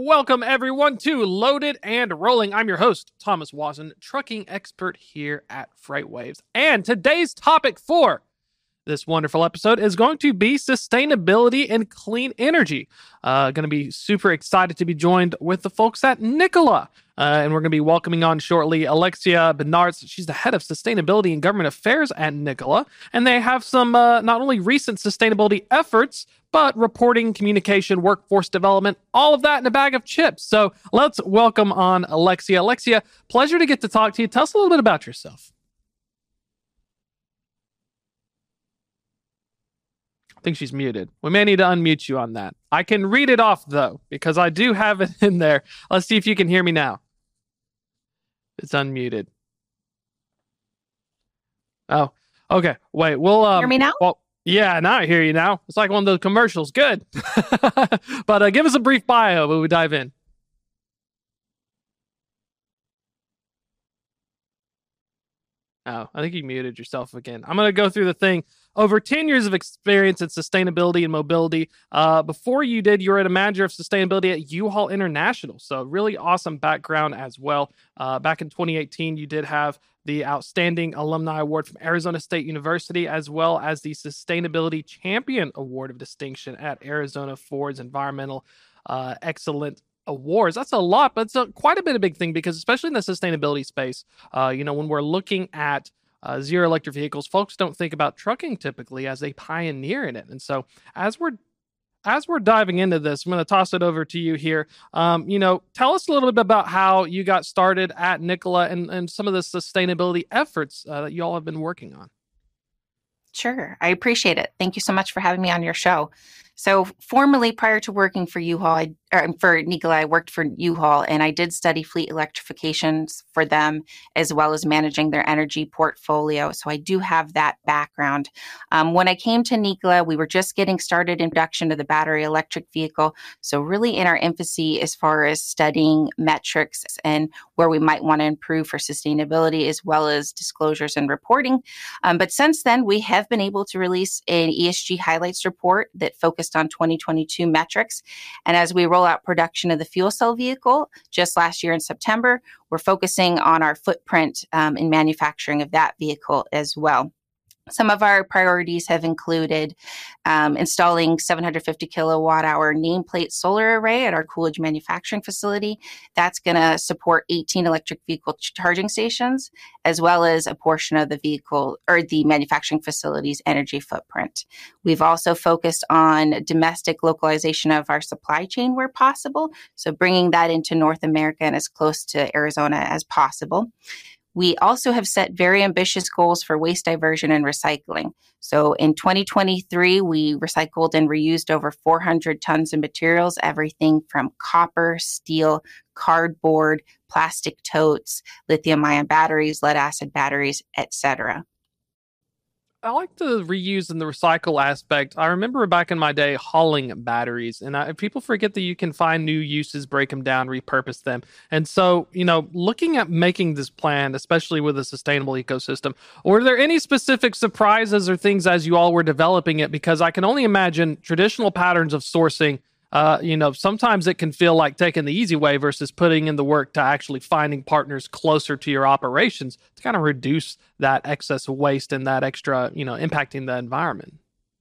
welcome everyone to Loaded and Rolling. I'm your host, Thomas Wasson, trucking expert here at FreightWaves. And today's topic for this wonderful episode is going to be sustainability and clean energy. Going to be super excited to be joined with the folks at Nikola. And we're going to be welcoming on shortly Alexia Bednarz. She's the head of sustainability and government affairs at Nikola. And they have some not only recent sustainability efforts, but reporting, communication, workforce development, all of that in a bag of chips. So let's welcome on Alexia. Alexia, pleasure to get to talk to you. Tell us a little bit about yourself. I think she's muted. We may need to unmute you on that. I can read it off, though, because I do have it in there. Let's see if you can hear me now. It's unmuted. Oh, okay. Wait, we'll... hear me now? Well, yeah, now I hear you now. It's like one of those commercials. Good. But give us a brief bio when we dive in. Oh, I think you muted yourself again. I'm going to go through the thing. Over 10 years of experience in sustainability and mobility. Before you did, you were a manager of sustainability at U-Haul International. So really awesome background as well. Back in 2018, you did have the Outstanding Alumni Award from Arizona State University, as well as the Sustainability Champion Award of Distinction at Arizona Ford's Environmental Excellent Awards. That's a lot, but it's quite a bit of big thing because especially in the sustainability space, when we're looking at zero electric vehicles, folks don't think about trucking typically as a pioneer in it. And so as we're diving into this, I'm going to toss it over to you here. Tell us a little bit about how you got started at Nikola and some of the sustainability efforts that you all have been working on. Sure. I appreciate it. Thank you so much for having me on your show. So formerly, prior to working for for Nikola, I worked for U-Haul, and I did study fleet electrifications for them, as well as managing their energy portfolio. So I do have that background. When I came to Nikola, we were just getting started in production of the battery electric vehicle. So really in our infancy as far as studying metrics and where we might want to improve for sustainability, as well as disclosures and reporting. But since then, we have been able to release an ESG highlights report that focused on 2022 metrics. And as we roll out production of the fuel cell vehicle just last year in September, we're focusing on our footprint in manufacturing of that vehicle as well. Some of our priorities have included installing 750 kilowatt hour nameplate solar array at our Coolidge manufacturing facility. That's going to support 18 electric vehicle charging stations, as well as a portion of the vehicle or the manufacturing facility's energy footprint. We've also focused on domestic localization of our supply chain where possible, so bringing that into North America and as close to Arizona as possible. We also have set very ambitious goals for waste diversion and recycling. So in 2023, we recycled and reused over 400 tons of materials, everything from copper, steel, cardboard, plastic totes, lithium-ion batteries, lead-acid batteries, etc. I like the reuse and the recycle aspect. I remember back in my day hauling batteries, and people forget that you can find new uses, break them down, repurpose them. And so, looking at making this plan, especially with a sustainable ecosystem, were there any specific surprises or things as you all were developing it? Because I can only imagine traditional patterns of sourcing. Sometimes it can feel like taking the easy way versus putting in the work to actually finding partners closer to your operations to kind of reduce that excess waste and that extra, impacting the environment.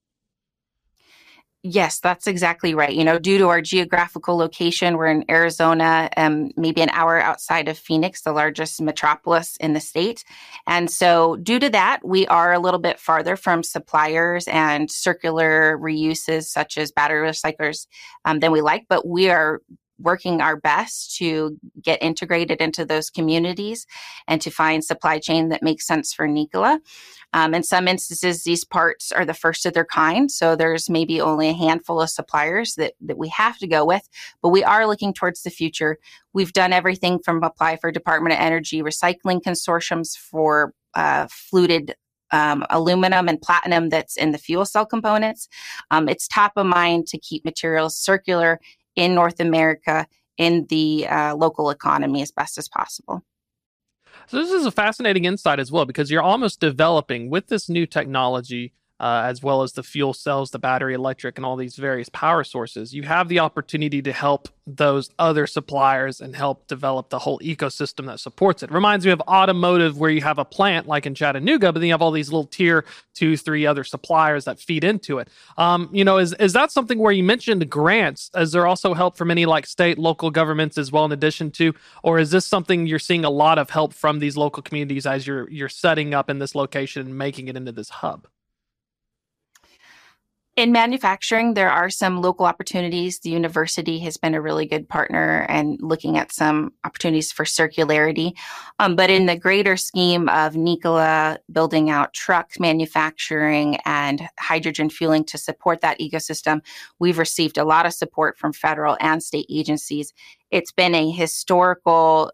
Yes, that's exactly right. Due to our geographical location, we're in Arizona, maybe an hour outside of Phoenix, the largest metropolis in the state. And so due to that, we are a little bit farther from suppliers and circular reuses such as battery recyclers than we like, but we are working our best to get integrated into those communities and to find supply chain that makes sense for Nikola. In some instances, these parts are the first of their kind. So there's maybe only a handful of suppliers that we have to go with, but we are looking towards the future. We've done everything from apply for Department of Energy recycling consortiums for fluted aluminum and platinum that's in the fuel cell components. It's top of mind to keep materials circular in North America, in the local economy as best as possible. So this is a fascinating insight as well, because you're almost developing with this new technology as well as the fuel cells, the battery electric, and all these various power sources, you have the opportunity to help those other suppliers and help develop the whole ecosystem that supports it. Reminds me of automotive, where you have a plant like in Chattanooga, but then you have all these little tier 2, 3 other suppliers that feed into it. Is that something where you mentioned grants? Is there also help from any like state, local governments as well in addition to, or is this something you're seeing a lot of help from these local communities as you're setting up in this location and making it into this hub? In manufacturing, there are some local opportunities. The university has been a really good partner and looking at some opportunities for circularity. But in the greater scheme of Nikola building out truck manufacturing and hydrogen fueling to support that ecosystem, we've received a lot of support from federal and state agencies. It's been a historical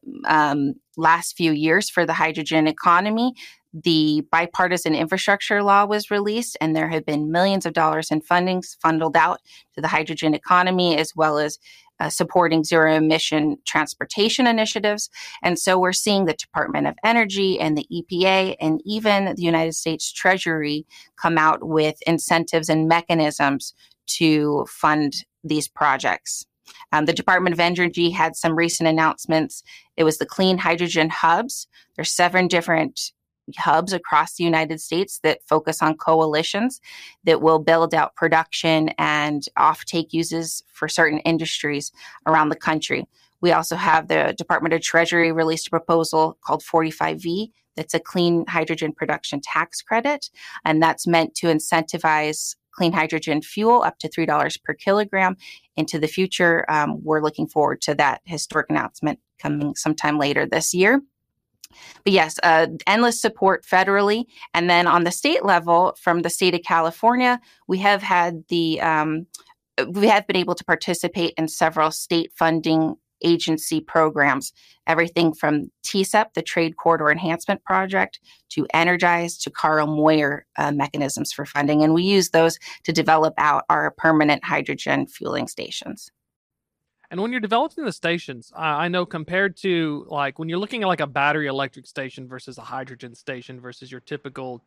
last few years for the hydrogen economy. The bipartisan infrastructure law was released, and there have been millions of dollars in fundings funneled out to the hydrogen economy, as well as supporting zero emission transportation initiatives. And so we're seeing the Department of Energy and the EPA and even the United States Treasury come out with incentives and mechanisms to fund these projects. The Department of Energy had some recent announcements. It was the Clean Hydrogen Hubs. There's 7 different hubs across the United States that focus on coalitions that will build out production and offtake uses for certain industries around the country. We also have the Department of Treasury released a proposal called 45V that's a clean hydrogen production tax credit, and that's meant to incentivize clean hydrogen fuel up to $3 per kilogram into the future. We're looking forward to that historic announcement coming sometime later this year. But yes, endless support federally. And then on the state level, from the state of California, we have been able to participate in several state funding agency programs, everything from TCEP, the Trade Corridor Enhancement Project, to Energize, to Carl Moyer mechanisms for funding. And we use those to develop out our permanent hydrogen fueling stations. And when you're developing the stations, I know compared to like when you're looking at like a battery electric station versus a hydrogen station versus your typical,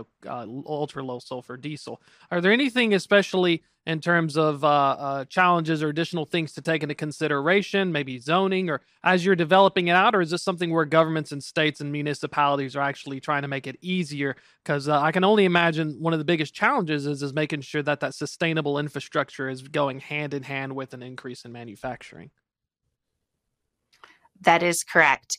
ultra low sulfur diesel, are there anything especially in terms of challenges or additional things to take into consideration, maybe zoning, or as you're developing it out? Or is this something where governments and states and municipalities are actually trying to make it easier? Because I can only imagine one of the biggest challenges is making sure that sustainable infrastructure is going hand in hand with an increase in manufacturing. That is correct.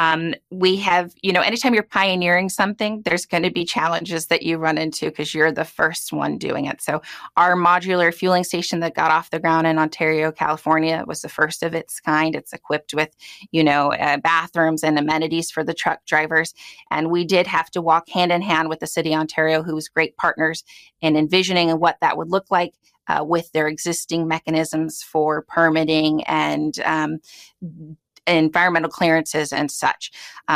We have, anytime you're pioneering something, there's going to be challenges that you run into because you're the first one doing it. So our modular fueling station that got off the ground in Ontario, California was the first of its kind. It's equipped with, bathrooms and amenities for the truck drivers. And we did have to walk hand in hand with the city of Ontario, who was great partners in envisioning what that would look like with their existing mechanisms for permitting and environmental clearances and such.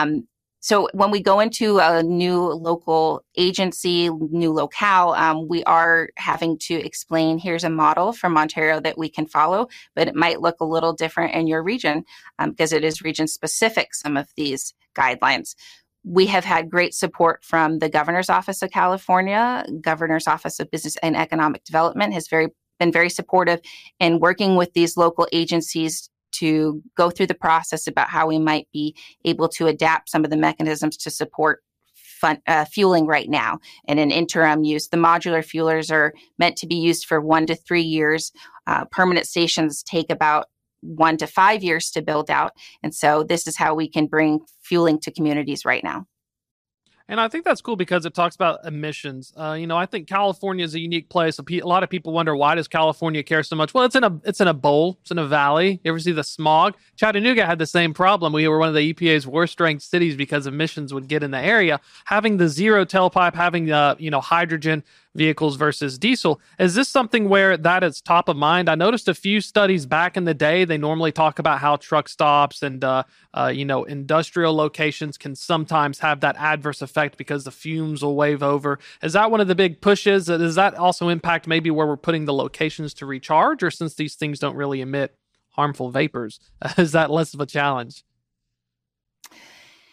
So when we go into a new local agency, new locale, we are having to explain, here's a model from Ontario that we can follow, but it might look a little different in your region because it is region specific, some of these guidelines. We have had great support from the Governor's Office of California. Governor's Office of Business and Economic Development has been very supportive in working with these local agencies to go through the process about how we might be able to adapt some of the mechanisms to support fueling right now in an interim use. The modular fuelers are meant to be used for 1 to 3 years. Permanent stations take about 1 to 5 years to build out. And so this is how we can bring fueling to communities right now. And I think that's cool because it talks about emissions. I think California is a unique place. A lot of people wonder, why does California care so much? Well, it's in a bowl. It's in a valley. You ever see the smog? Chattanooga had the same problem. We were one of the EPA's worst ranked cities because emissions would get in the area. Having the zero tailpipe, having hydrogen vehicles versus diesel. Is this something where that is top of mind? I noticed a few studies back in the day. They normally talk about how truck stops and industrial locations can sometimes have that adverse effect because the fumes will wave over. Is that one of the big pushes? Does that also impact maybe where we're putting the locations to recharge? Or since these things don't really emit harmful vapors, is that less of a challenge?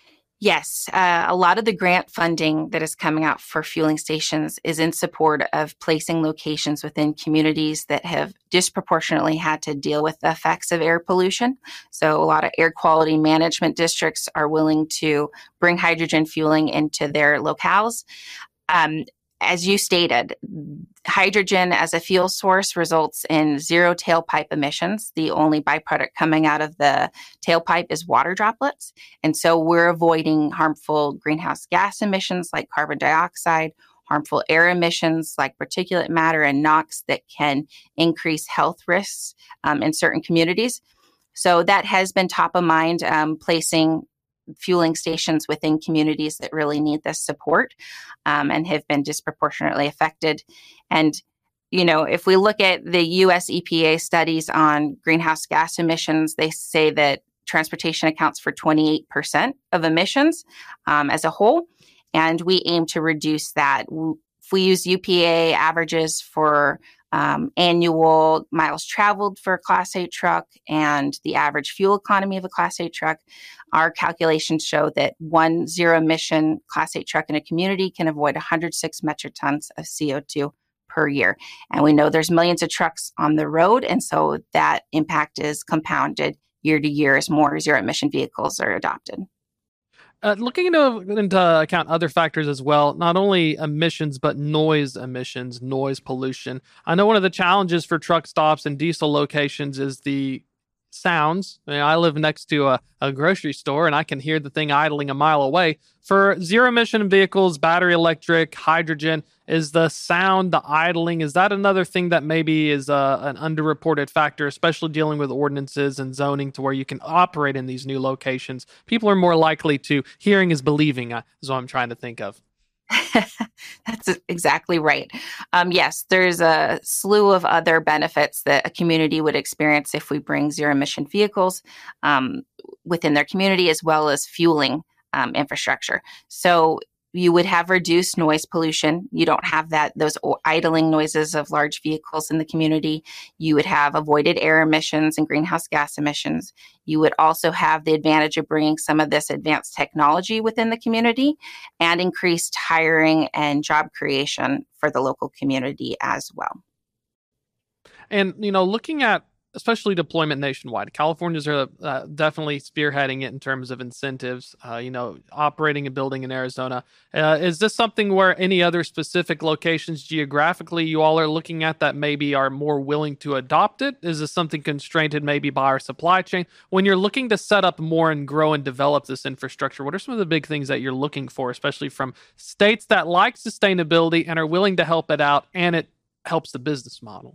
Yes, a lot of the grant funding that is coming out for fueling stations is in support of placing locations within communities that have disproportionately had to deal with the effects of air pollution. So a lot of air quality management districts are willing to bring hydrogen fueling into their locales. Um, as you stated, hydrogen as a fuel source results in zero tailpipe emissions. The only byproduct coming out of the tailpipe is water droplets. And so we're avoiding harmful greenhouse gas emissions like carbon dioxide, harmful air emissions like particulate matter and NOx that can increase health risks in certain communities. So that has been top of mind, placing fueling stations within communities that really need this support and have been disproportionately affected. And, if we look at the US EPA studies on greenhouse gas emissions, they say that transportation accounts for 28% of emissions as a whole. And we aim to reduce that. If we use UPA averages for annual miles traveled for a Class 8 truck and the average fuel economy of a Class 8 truck, our calculations show that one zero-emission Class 8 truck in a community can avoid 106 metric tons of CO2 per year. And we know there's millions of trucks on the road, and so that impact is compounded year to year as more zero-emission vehicles are adopted. Looking into account other factors as well, not only emissions, but noise emissions, noise pollution. I know one of the challenges for truck stops and diesel locations is the sounds. I live next to a grocery store and I can hear the thing idling a mile away. For zero emission vehicles, battery electric, hydrogen, is the sound, the idling, is that another thing that maybe is an underreported factor, especially dealing with ordinances and zoning to where you can operate in these new locations? People are more likely to, hearing is believing, is what I'm trying to think of. That's exactly right. Yes, there's a slew of other benefits that a community would experience if we bring zero emission vehicles within their community, as well as fueling infrastructure. So you would have reduced noise pollution. You don't have those idling noises of large vehicles in the community. You would have avoided air emissions and greenhouse gas emissions. You would also have the advantage of bringing some of this advanced technology within the community and increased hiring and job creation for the local community as well. And, looking at especially deployment nationwide, California's are definitely spearheading it in terms of incentives, operating and building in Arizona. Is this something where any other specific locations geographically you all are looking at that maybe are more willing to adopt it? Is this something constrained maybe by our supply chain? When you're looking to set up more and grow and develop this infrastructure, what are some of the big things that you're looking for, especially from states that like sustainability and are willing to help it out and it helps the business model?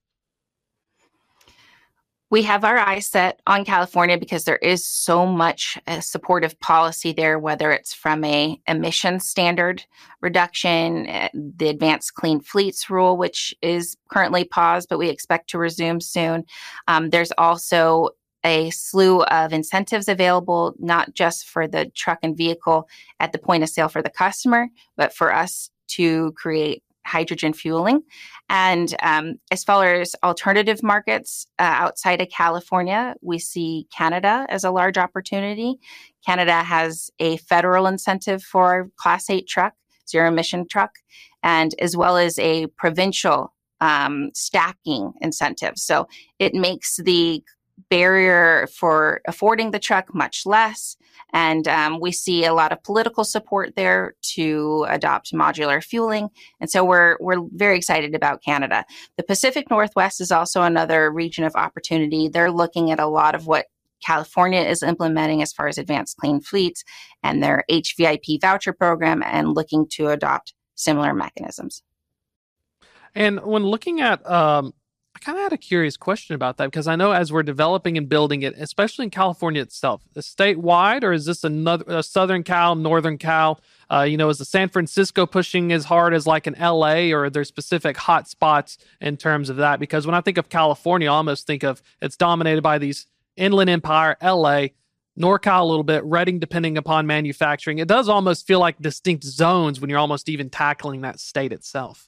We have our eyes set on California because there is so much supportive policy there, whether it's from a emission standard reduction, the Advanced Clean Fleets rule, which is currently paused, but we expect to resume soon. There's also a slew of incentives available, not just for the truck and vehicle at the point of sale for the customer, but for us to create hydrogen fueling. And as far as alternative markets outside of California, we see Canada as a large opportunity. Canada has a federal incentive for Class 8 truck, zero emission truck, and as well as a provincial stacking incentive. So it makes the barrier for affording the truck much less. And we see a lot of political support there to adopt modular fueling. And so we're very excited about Canada. The Pacific Northwest is also another region of opportunity. They're looking at a lot of what California is implementing as far as advanced clean fleets and their HVIP voucher program and looking to adopt similar mechanisms. And when looking at I kind of had a curious question about that because I know as we're developing and building it, especially in California itself, is statewide, or is this a Southern Cal, Northern Cal? Is the San Francisco pushing as hard as like an LA, or are there specific hot spots in terms of that? Because when I think of California, I almost think of it's dominated by these Inland Empire, LA, NorCal a little bit, Redding depending upon manufacturing. It does almost feel like distinct zones when you're almost even tackling that state itself.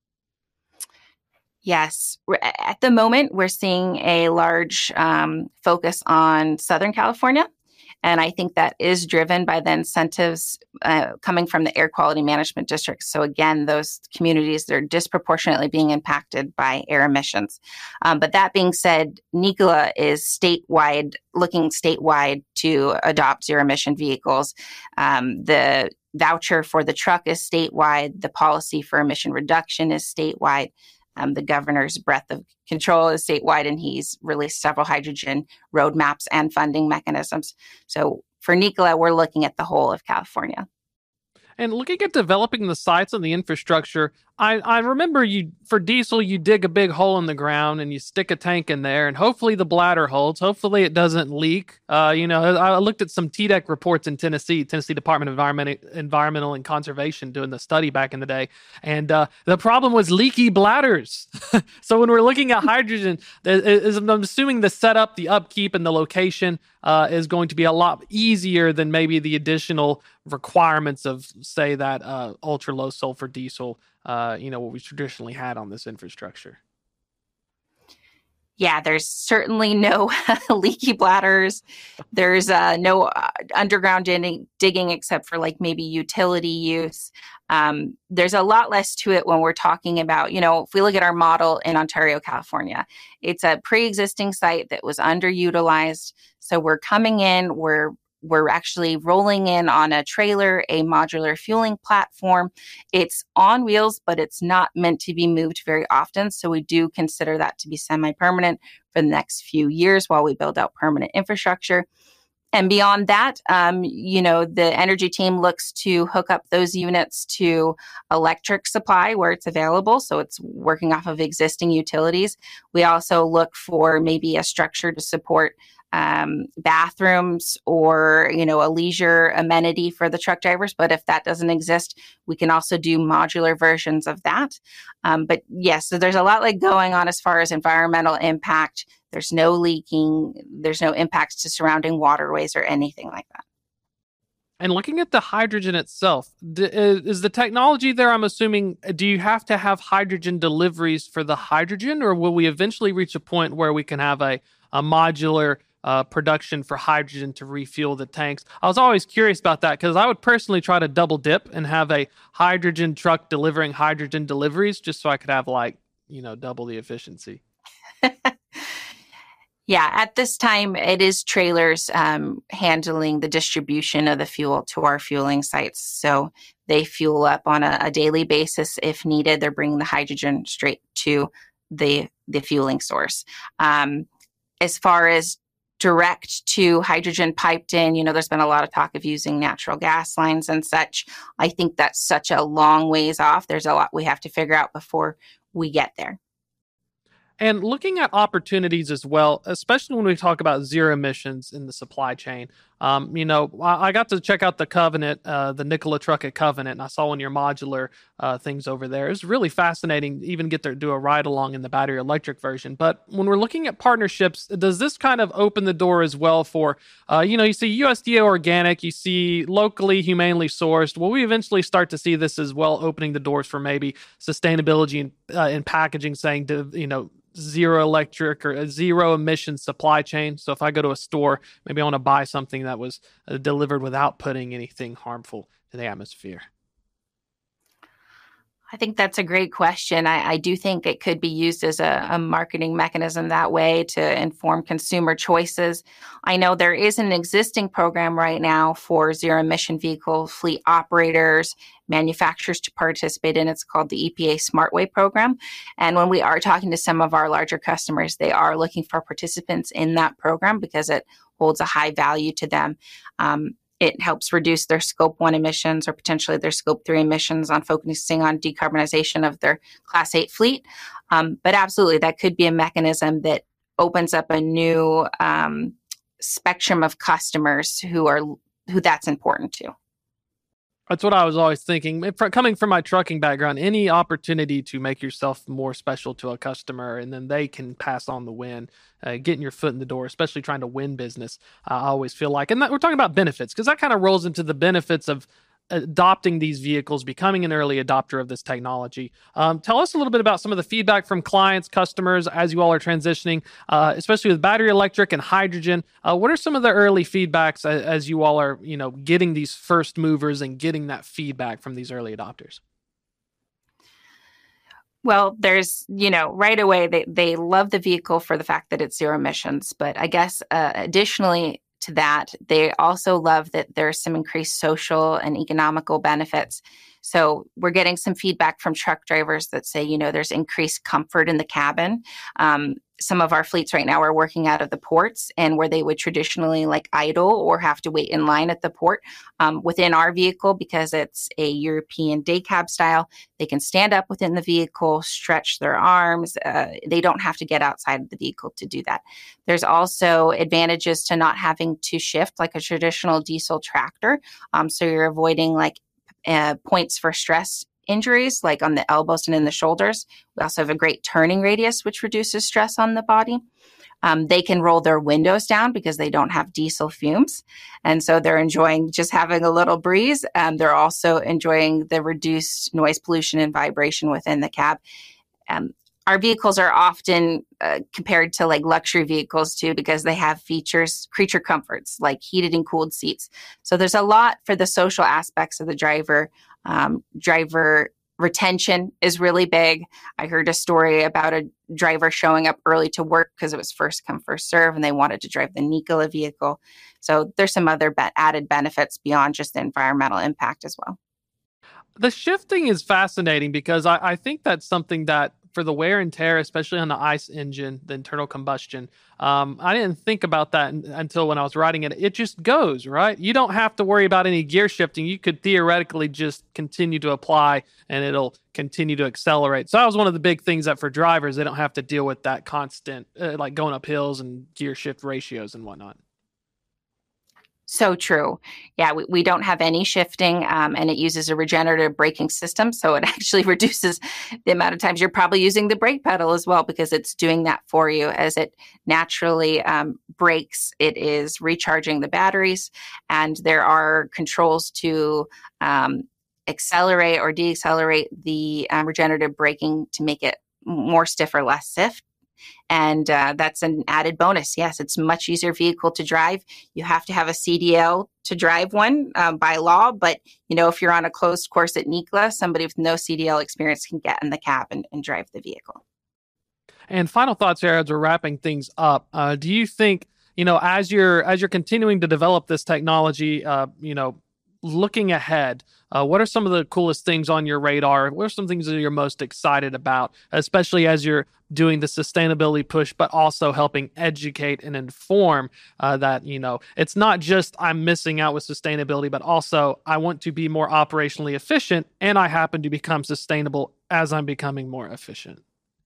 Yes. At the moment, we're seeing a large focus on Southern California. And I think that is driven by the incentives coming from the air quality management districts. So again, those communities, they're disproportionately being impacted by air emissions. But that being said, Nikola is looking statewide to adopt zero emission vehicles. The voucher for the truck is statewide. The policy for emission reduction is statewide. The governor's breadth of control is statewide, and he's released several hydrogen roadmaps and funding mechanisms. So for Nikola, we're looking at the whole of California. And looking at developing the sites and the infrastructure, I remember for diesel, you dig a big hole in the ground and you stick a tank in there, and hopefully the bladder holds. Hopefully it doesn't leak. I looked at some TDEC reports in Tennessee Department of Environmental and Conservation, doing the study back in the day. And the problem was leaky bladders. So when we're looking at hydrogen, I'm assuming the setup, the upkeep, and the location is going to be a lot easier than maybe the additional requirements of, say, that ultra low sulfur diesel, what we traditionally had on this infrastructure. Yeah, there's certainly no leaky bladders. There's no underground digging except for like maybe utility use. There's a lot less to it when we're talking about, if we look at our model in Ontario, California, it's a pre-existing site that was underutilized. So we're coming in, we're actually rolling in on a trailer, a modular fueling platform. It's on wheels, but it's not meant to be moved very often. So we do consider that to be semi-permanent for the next few years while we build out permanent infrastructure. And beyond that, the energy team looks to hook up those units to electric supply where it's available. So it's working off of existing utilities. We also look for maybe a structure to support bathrooms or, a leisure amenity for the truck drivers. But if that doesn't exist, we can also do modular versions of that. But yes, so there's a lot going on as far as environmental impact. There's no leaking. There's no impacts to surrounding waterways or anything like that. And looking at the hydrogen itself, is the technology there, I'm assuming, do you have to have hydrogen deliveries for the hydrogen, or will we eventually reach a point where we can have a modular production for hydrogen to refuel the tanks? I was always curious about that because I would personally try to double dip and have a hydrogen truck delivering hydrogen deliveries just so I could have double the efficiency. Yeah, at this time, it is trailers handling the distribution of the fuel to our fueling sites. So they fuel up on a daily basis if needed. They're bringing the hydrogen straight to the fueling source. As far as direct to hydrogen piped in, there's been a lot of talk of using natural gas lines and such. I think that's such a long ways off. There's a lot we have to figure out before we get there. And looking at opportunities as well, especially when we talk about zero emissions in the supply chain. I got to check out the Covenant, the Nikola truck at Covenant, and I saw one of your modular things over there. It was really fascinating to even get to do a ride along in the battery electric version. But when we're looking at partnerships, does this kind of open the door as well for, you see USDA organic, you see locally, humanely sourced. Will we eventually start to see this as well, opening the doors for maybe sustainability in packaging, saying, zero electric or a zero emission supply chain? So if I go to a store, maybe I want to buy something that was delivered without putting anything harmful to the atmosphere. I think that's a great question. I do think it could be used as a marketing mechanism that way to inform consumer choices. I know there is an existing program right now for zero emission vehicle fleet operators, manufacturers to participate in. It's called the EPA SmartWay program. And when we are talking to some of our larger customers, they are looking for participants in that program because it holds a high value to them. It helps reduce their Scope 1 emissions or potentially their Scope 3 emissions on focusing on decarbonization of their Class 8 fleet. But absolutely, that could be a mechanism that opens up a new spectrum of customers who that's important to. That's what I was always thinking. Coming from my trucking background, any opportunity to make yourself more special to a customer and then they can pass on the win, getting your foot in the door, especially trying to win business, I always feel like. And we're talking about benefits because that kind of rolls into the benefits of adopting these vehicles, becoming an early adopter of this technology. Tell us a little bit about some of the feedback from clients, customers, as you all are transitioning, especially with battery electric and hydrogen. What are some of the early feedbacks as you all are, getting these first movers and getting that feedback from these early adopters? Well, there's, right away, they love the vehicle for the fact that it's zero emissions. But I guess additionally to that, they also love that there's some increased social and economical benefits. So we're getting some feedback from truck drivers that say, there's increased comfort in the cabin. Some of our fleets right now are working out of the ports, and where they would traditionally idle or have to wait in line at the port, within our vehicle, because it's a European day cab style, they can stand up within the vehicle, stretch their arms. They don't have to get outside of the vehicle to do that. There's also advantages to not having to shift like a traditional diesel tractor. So you're avoiding points for stress injuries, like on the elbows and in the shoulders. We also have a great turning radius, which reduces stress on the body. They can roll their windows down because they don't have diesel fumes. And so they're enjoying just having a little breeze. They're also enjoying the reduced noise pollution and vibration within the cab. Our vehicles are often compared to luxury vehicles too, because they have creature comforts like heated and cooled seats. So there's a lot for the social aspects of the driver. Driver retention is really big. I heard a story about a driver showing up early to work because it was first come, first serve, and they wanted to drive the Nikola vehicle. So there's some other added benefits beyond just the environmental impact as well. The shifting is fascinating because I think that's something that for the wear and tear, especially on the ICE engine, the internal combustion, I didn't think about that until when I was writing it. It just goes, right? You don't have to worry about any gear shifting. You could theoretically just continue to apply and it'll continue to accelerate. So that was one of the big things that for drivers, they don't have to deal with that constant, going up hills and gear shift ratios and whatnot. So true. Yeah, we don't have any shifting, and it uses a regenerative braking system. So it actually reduces the amount of times you're probably using the brake pedal as well, because it's doing that for you as it naturally brakes. It is recharging the batteries, and there are controls to accelerate or decelerate the regenerative braking to make it more stiff or less stiff. And that's an added bonus. Yes, it's a much easier vehicle to drive. You have to have a CDL to drive one by law. But, if you're on a closed course at Nikola, somebody with no CDL experience can get in the cab and drive the vehicle. And final thoughts here as we're wrapping things up. Do you think, as you're continuing to develop this technology, looking ahead, what are some of the coolest things on your radar? What are some things that you're most excited about, especially as you're doing the sustainability push, but also helping educate and inform that, it's not just I'm missing out with sustainability, but also I want to be more operationally efficient and I happen to become sustainable as I'm becoming more efficient?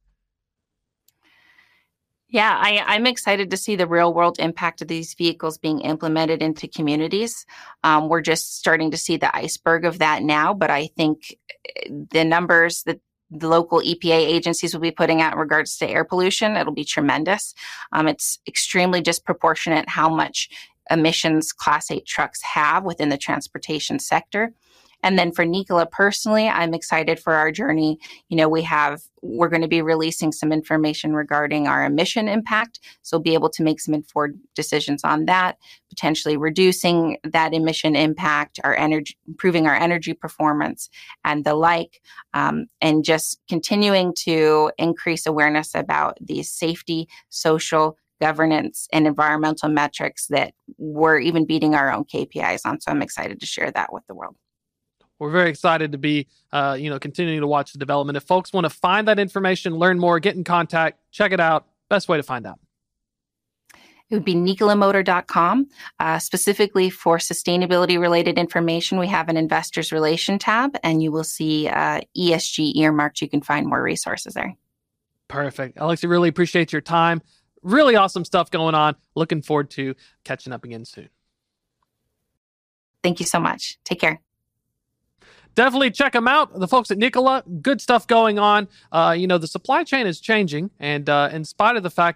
Yeah, I'm excited to see the real world impact of these vehicles being implemented into communities. We're just starting to see the iceberg of that now, but I think the numbers that the local EPA agencies will be putting out in regards to air pollution, it'll be tremendous. It's extremely disproportionate how much emissions Class 8 trucks have within the transportation sector. And then for Nikola personally, I'm excited for our journey. We're going to be releasing some information regarding our emission impact. So we'll be able to make some informed decisions on that, potentially reducing that emission impact, our energy, improving our energy performance and the like, and just continuing to increase awareness about these safety, social, governance, and environmental metrics that we're even beating our own KPIs on. So I'm excited to share that with the world. We're very excited to be, continuing to watch the development. If folks want to find that information, learn more, get in contact, check it out, best way to find out? It would be nikolamotor.com. Specifically for sustainability related information, we have an investors relation tab, and you will see ESG earmarked. You can find more resources there. Perfect. Alexi, really appreciate your time. Really awesome stuff going on. Looking forward to catching up again soon. Thank you so much. Take care. Definitely check them out. The folks at Nikola, good stuff going on. The supply chain is changing. And in spite of the fact that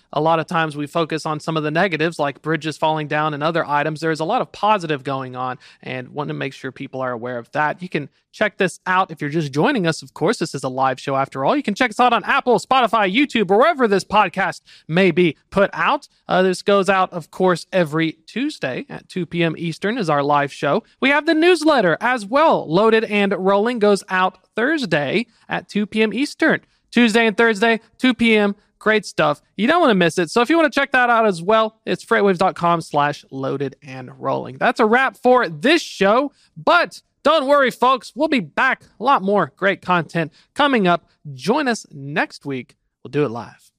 a lot of times we focus on some of the negatives like bridges falling down and other items. There's a lot of positive going on and want to make sure people are aware of that. You can check this out if you're just joining us. Of course, this is a live show after all. You can check us out on Apple, Spotify, YouTube, or wherever this podcast may be put out. This goes out, of course, every Tuesday at 2 p.m. Eastern is our live show. We have the newsletter as well. Loaded and Rolling goes out Thursday at 2 p.m. Eastern. Tuesday and Thursday, 2 p.m. Great stuff. You don't want to miss it. So if you want to check that out as well, it's freightwaves.com/loaded and rolling. That's a wrap for this show. But don't worry, folks. We'll be back. A lot more great content coming up. Join us next week. We'll do it live.